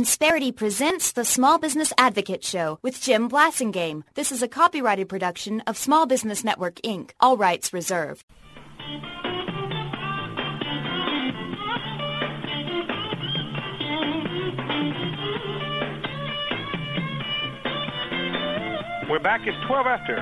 Insperity presents the Small Business Advocate Show with Jim Blasingame. This is a copyrighted production of Small Business Network, Inc. All rights reserved. We're back. It's 12 after.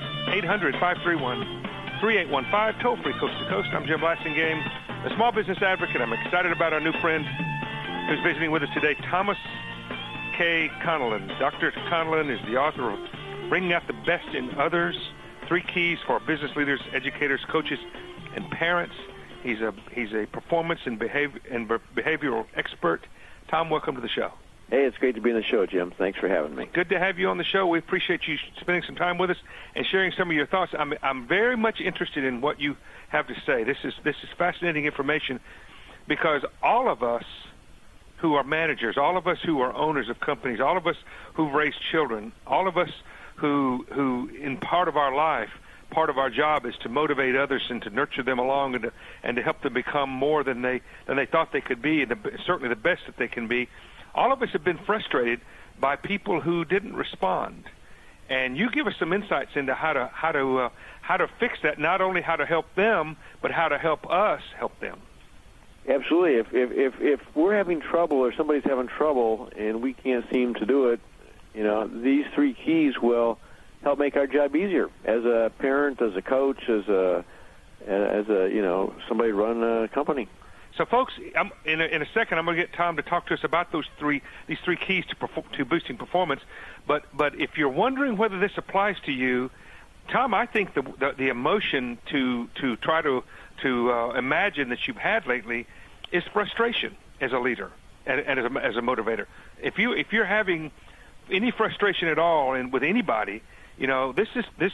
800-531-3815, toll-free coast to coast. I'm Jim Blasingame, the Small Business Advocate. I'm excited about our new friend who's visiting with us today, Thomas K. Connellan. Dr. Connellan is the author of Bringing Out the Best in Others, 3 Keys for Business Leaders, Educators, Coaches, and Parents. He's a performance and behavioral expert. Tom, welcome to the show. Hey, it's great to be on the show, Jim. Thanks for having me. Good to have you on the show. We appreciate you spending some time with us and sharing some of your thoughts. I'm very much interested in what you have to say. This is fascinating information because all of us who are managers, all of us who are owners of companies, all of us who've raised children, all of us who in part of our life, part of our job is to motivate others and to nurture them along and to help them become more than they thought they could be, and certainly the best that they can be. All of us have been frustrated by people who didn't respond, and you give us some insights into how to fix that. Not only how to help them, but how to help us help them. Absolutely. If we're having trouble or somebody's having trouble and we can't seem to do it, these 3 keys will help make our job easier. As a parent, as a coach, as somebody running a company. So, folks, in a second, I'm going to get Tom to talk to us about these three keys to boosting performance. But if you're wondering whether this applies to you, Tom, I think the emotion to try to imagine that you've had lately is frustration as a leader and as a motivator. If you're having any frustration at all and with anybody, this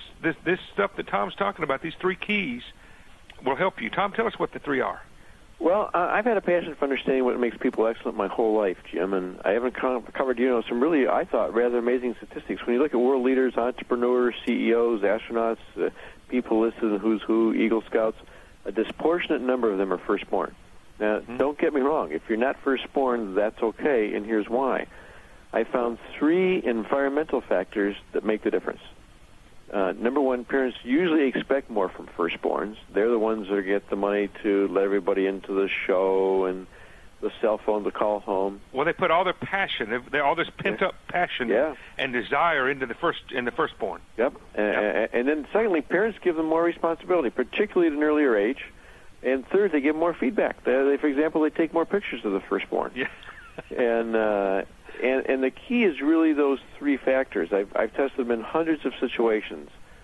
stuff that Tom's talking about, these 3 keys, will help you. Tom, tell us what the 3 are. Well, I've had a passion for understanding what makes people excellent my whole life, Jim, and I haven't covered, some really, I thought, rather amazing statistics. When you look at world leaders, entrepreneurs, CEOs, astronauts, people listed in Who's Who, Eagle Scouts, a disproportionate number of them are firstborn. Now, Don't get me wrong. If you're not firstborn, that's okay, and here's why. I found 3 environmental factors that make the difference. Number 1, parents usually expect more from firstborns. They're the ones that get the money to let everybody into the show and the cell phone to call home. Well, they put all their passion, all this pent-up passion and desire into the firstborn. Yep. And then secondly, parents give them more responsibility, particularly at an earlier age. And third, they give more feedback. For example, they take more pictures of the firstborn. Yeah. And the key is really those 3 factors. I've tested them in hundreds of situations.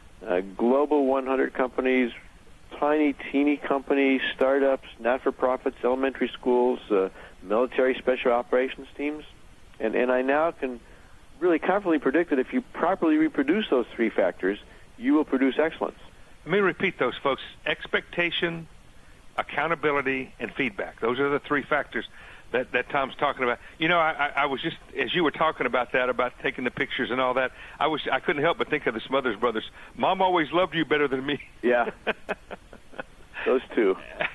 Global 100 companies, tiny, teeny companies, startups, not-for-profits, elementary schools, military special operations teams. And I now can really confidently predict that if you properly reproduce those 3 factors, you will produce excellence. Let me repeat those, folks. Expectation, accountability, and feedback. Those are the 3 factors that Tom's talking about. I was just, as you were talking about that, about taking the pictures and all that, I couldn't help but think of the Smothers Brothers. Mom always loved you better than me. Yeah. Those 2.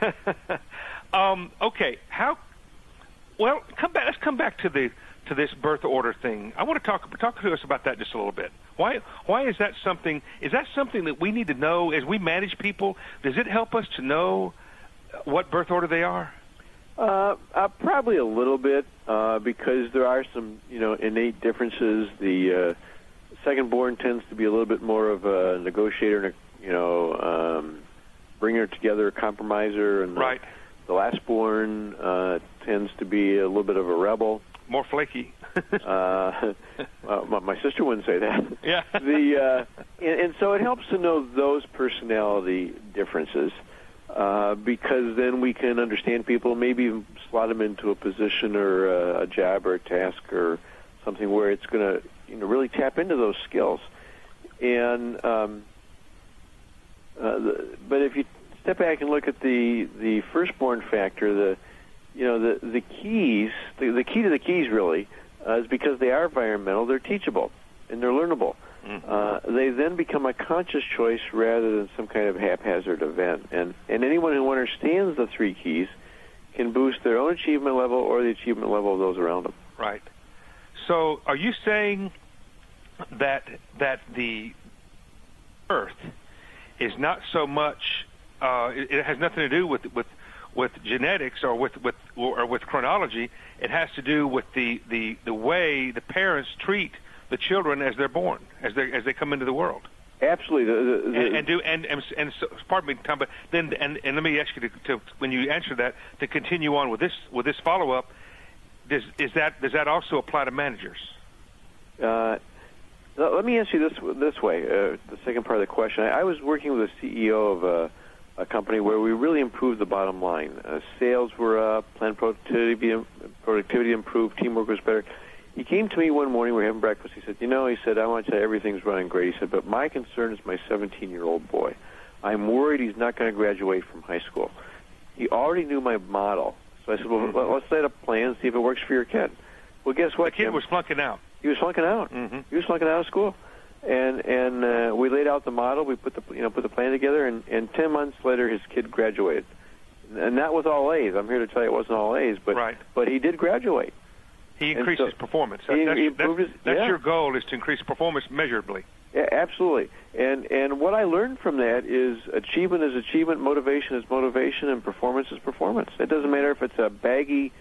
Okay. Let's come back to this birth order thing. I want to talk to us about that just a little bit. Why is that something? Is that something that we need to know as we manage people? Does it help us to know what birth order they are? Probably a little bit, because there are some, innate differences. The second-born tends to be a little bit more of a negotiator, bringer together, a compromiser, and right. The last-born tends to be a little bit of a rebel. More flaky. My sister wouldn't say that. Yeah. And so it helps to know those personality differences. Because then we can understand people, maybe even slot them into a position or a job or a task or something where it's going to really tap into those skills. And but if you step back and look at the firstborn factor, the keys, the key to the keys really is because they are environmental, they're teachable and they're learnable. They then become a conscious choice rather than some kind of haphazard event. And anyone who understands the 3 keys can boost their own achievement level or the achievement level of those around them. Right. So are you saying that the Earth is not so much, it has nothing to do with genetics or with chronology? It has to do with the way the parents treat the children as they're born, as they come into the world. Absolutely. And so, pardon me, Tom, but then and let me ask you to when you answer that, to continue on with this follow up. Does that also apply to managers? Let me answer you this way. The second part of the question. I was working with a CEO of a company where we really improved the bottom line. Sales were up, plant productivity improved, teamwork was better. He came to me one morning, we were having breakfast. He said, I want to tell you everything's running great. He said, but my concern is my 17-year-old boy. I'm worried he's not going to graduate from high school. He already knew my model. So I said, well, let's set a plan and see if it works for your kid. Well, guess what? The kid was flunking out. He was flunking out. Mm-hmm. He was flunking out of school. And we laid out the model. We put the plan together, and 10 months later, his kid graduated. And not with all A's. I'm here to tell you it wasn't all A's, but he did graduate. He increased his performance. That's your goal, is to increase performance measurably. Yeah, absolutely. And what I learned from that is achievement is achievement, motivation is motivation, and performance is performance. It doesn't matter if it's a baggy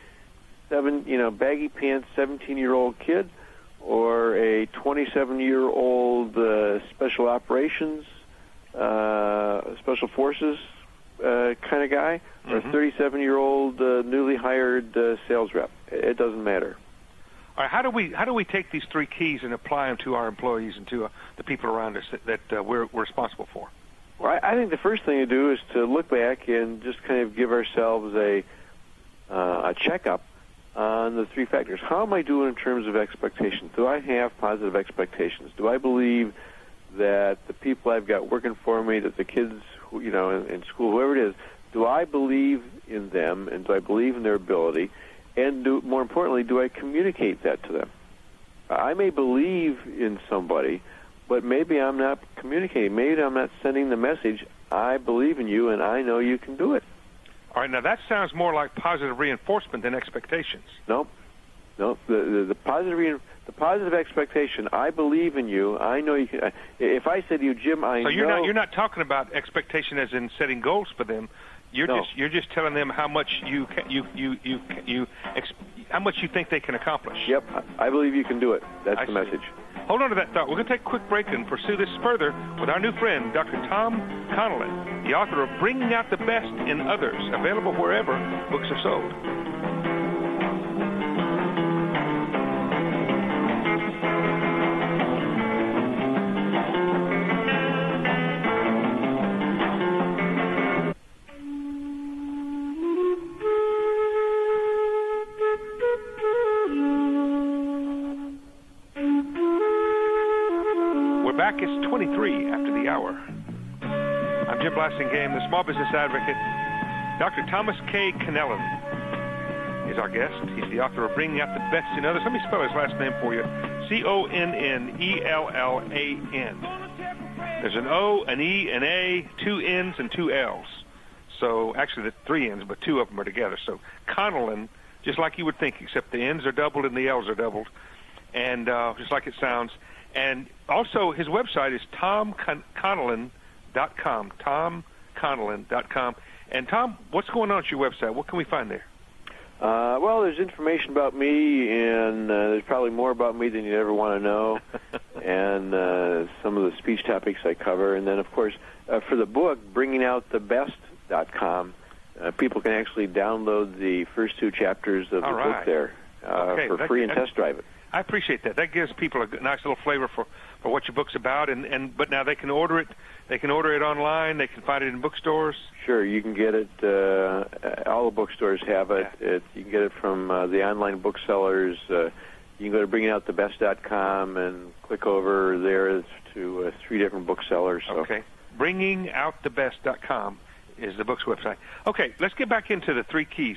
pants 17-year-old kid or a 27-year-old special operations, special forces kind of guy, or a 37-year-old newly hired sales rep. It doesn't matter. All right, how do we take these three keys and apply them to our employees and to the people around us that we're responsible for? Well, I think the first thing to do is to look back and just kind of give ourselves a checkup on the three factors. How am I doing in terms of expectations? Do I have positive expectations? Do I believe that the people I've got working for me, that the kids, in school, whoever it is, do I believe in them, and do I believe in their ability? And more importantly, do I communicate that to them? I may believe in somebody, but maybe I'm not communicating. Maybe I'm not sending the message, I believe in you and I know you can do it. All right, now that sounds more like positive reinforcement than expectations. No. The positive expectation, I believe in you, I know you can. If I said to you, Jim, I know. So you're not talking about expectation as in setting goals for them. You're just telling them how much how much you think they can accomplish. Yep, I believe you can do it. That's the message. Hold on to that thought. We're going to take a quick break and pursue this further with our new friend, Dr. Tom Connellan, the author of Bringing Out the Best in Others, available wherever books are sold. It's 23 after the hour. I'm Jim Blasingame, the small business advocate. Dr. Thomas K. Connellan is our guest. He's the author of Bringing Out the Best in Others. Let me spell his last name for you. Connellan. There's an O, an E, an A, two N's, and two L's. So actually, the three N's, but two of them are together. So Connellan, just like you would think, except the N's are doubled and the L's are doubled, and just like it sounds. And also, his website is tomconnellan.com, tomconnellan.com. And, Tom, what's going on at your website? What can we find there? Well, there's information about me, and there's probably more about me than you ever want to know, and some of the speech topics I cover. And then, of course, for the book, bringingoutthebest.com, people can actually download the first two chapters of the book there for free and test drive it. I appreciate that. That gives people a nice little flavor for what your book's about. But now they can order it. They can order it online. They can find it in bookstores. Sure, you can get it. All the bookstores have it. Yeah. You can get it from the online booksellers. You can go to bringingoutthebest.com and click over there to three different booksellers. So. Okay. Bringingoutthebest.com is the book's website. Okay, let's get back into the three keys.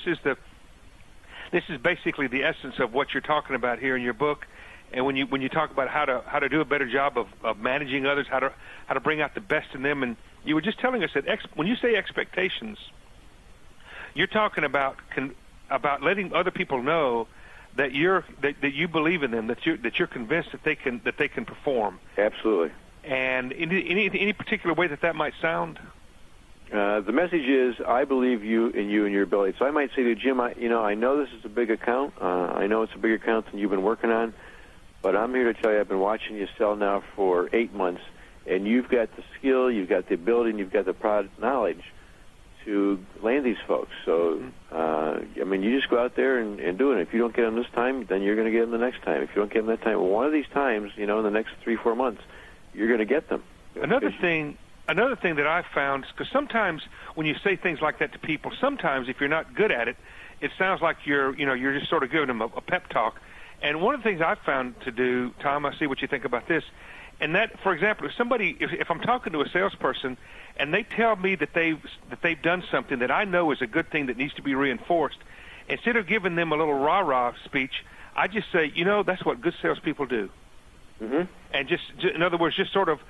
This is basically the essence of what you're talking about here in your book. And when you talk about how to do a better job of managing others, how to bring out the best in them, and you were just telling us that when you say expectations, you're talking about letting other people know that you believe in them, that you're convinced that they can perform. Absolutely. And any particular way that might sound? The message is, I believe you and your ability. So I might say to Jim, I know this is a big account. I know it's a bigger account than you've been working on, but I'm here to tell you I've been watching you sell now for 8 months, and you've got the skill, you've got the ability, and you've got the product knowledge to land these folks. So, you just go out there and do it. If you don't get them this time, then you're going to get them the next time. If you don't get them that time, one of these times, in the next 3-4 months, you're going to get them. Another thing that I've found, because sometimes when you say things like that to people, sometimes if you're not good at it, it sounds like you're just sort of giving them a pep talk. And one of the things I've found to do, Tom, I see what you think about this, and that, for example, if I'm talking to a salesperson and they tell me that they've done something that I know is a good thing that needs to be reinforced, instead of giving them a little rah-rah speech, I just say, that's what good salespeople do. Mm-hmm. And just in other words, just sort of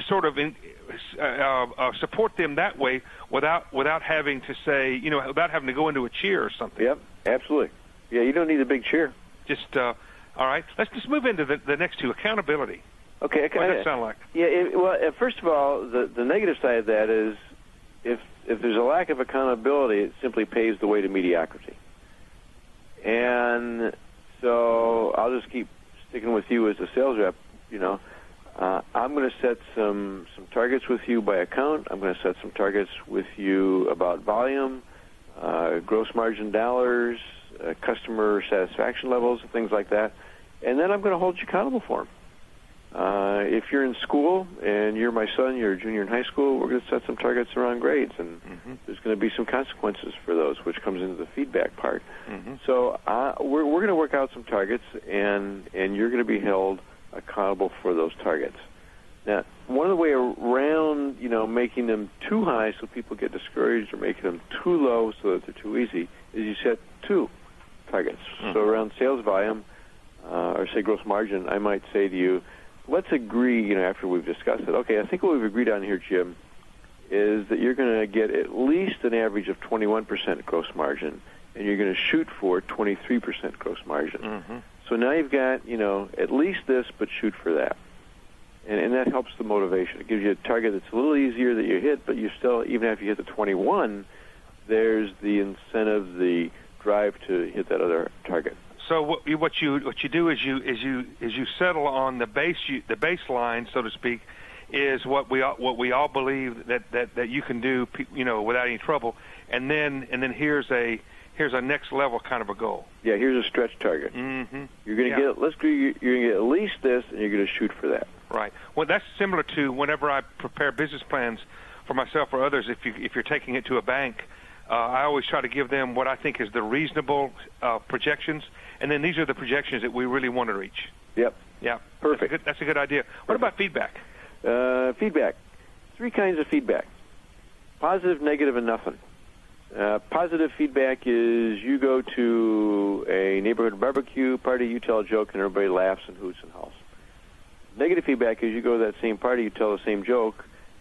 support them that way without having to say, without having to go into a cheer or something. Yep, absolutely. Yeah, you don't need a big cheer. Just all right. Let's just move into the next two, accountability. Okay. What does that sound like? Yeah. First of all, the negative side of that is if there's a lack of accountability, it simply paves the way to mediocrity. And so I'll just keep sticking with you as a sales rep. I'm going to set some targets with you by account. I'm going to set some targets with you about volume, gross margin dollars, customer satisfaction levels, things like that. And then I'm going to hold you accountable for them. If you're in school and you're my son, you're a junior in high school, we're going to set some targets around grades, and there's going to be some consequences for those, which comes into the feedback part. Mm-hmm. So we're going to work out some targets, and you're going to be held accountable for those targets. Now, one of the way around, making them too high so people get discouraged, or making them too low so that they're too easy, is you set 2 targets. Mm-hmm. So around sales volume, or say gross margin, I might say to you, let's agree, after we've discussed it, okay, I think what we've agreed on here, Jim, is that you're going to get at least an average of 21% gross margin, and you're going to shoot for 23% gross margin. Mm-hmm. So now you've got, at least this, but shoot for that. And that helps the motivation. It gives you a target that's a little easier that you hit, but you still, even after you hit the 21, there's the incentive, the drive to hit that other target. So what you do is you settle on the baseline, so to speak, is what we all believe that you can do, without any trouble, and then here's a next level kind of a goal. Yeah, here's a stretch target. Mm-hmm. You're going to you're going to get at least this, and you're going to shoot for that. Right. Well, that's similar to whenever I prepare business plans for myself or others. If you're taking it to a bank, I always try to give them what I think is the reasonable projections, and then these are the projections that we really want to reach. Yep. Yeah. Perfect. That's a good idea. What about feedback? Feedback. 3 kinds of feedback: positive, negative, and nothing. Positive feedback is you go to a neighborhood barbecue party, you tell a joke, and everybody laughs and hoots and howls. Negative feedback is you go to that same party, you tell the same joke,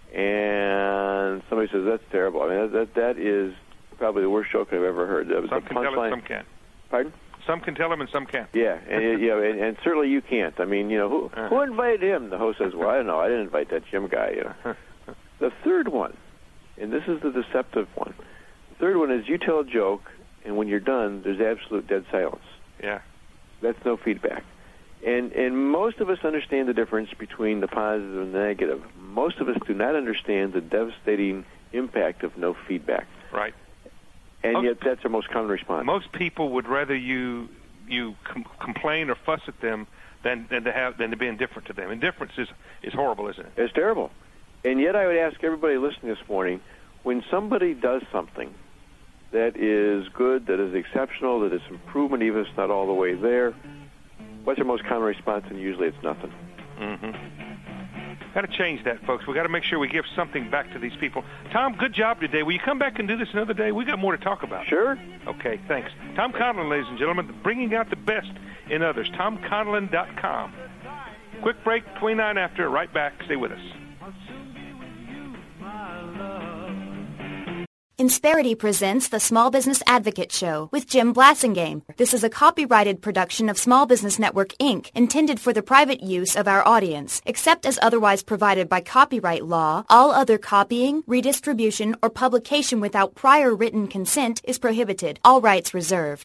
and somebody says, that's terrible. I mean, that is probably the worst joke I've ever heard. That was some can tell it, some can't. Pardon? Some can tell them and some can't. Yeah, and certainly you can't. I mean, who invited him? The host says, well, I don't know. I didn't invite that Jim guy. The third one, and this is the deceptive one, the third one is you tell a joke, and when you're done, there's absolute dead silence. Yeah. That's no feedback. And most of us understand the difference between the positive and the negative. Most of us do not understand the devastating impact of no feedback. Right. And yet that's our most common response. Most people would rather you complain or fuss at them than to be indifferent to them. Indifference is horrible, isn't it? It's terrible. And yet I would ask everybody listening this morning, when somebody does something that is good, that is exceptional, that is improvement, even if it's not all the way there, what's our most common response? And usually it's nothing. Mm-hmm. Got to change that, folks. We got to make sure we give something back to these people. Tom, good job today. Will you come back and do this another day? We got more to talk about. Sure. Okay, thanks. Tom Conlon, ladies and gentlemen, bringing out the best in others. TomConlon.com. Quick break, 29 after. Right back. Stay with us. Insperity presents the Small Business Advocate Show with Jim Blasingame. This is a copyrighted production of Small Business Network, Inc., intended for the private use of our audience. Except as otherwise provided by copyright law, all other copying, redistribution, or publication without prior written consent is prohibited. All rights reserved.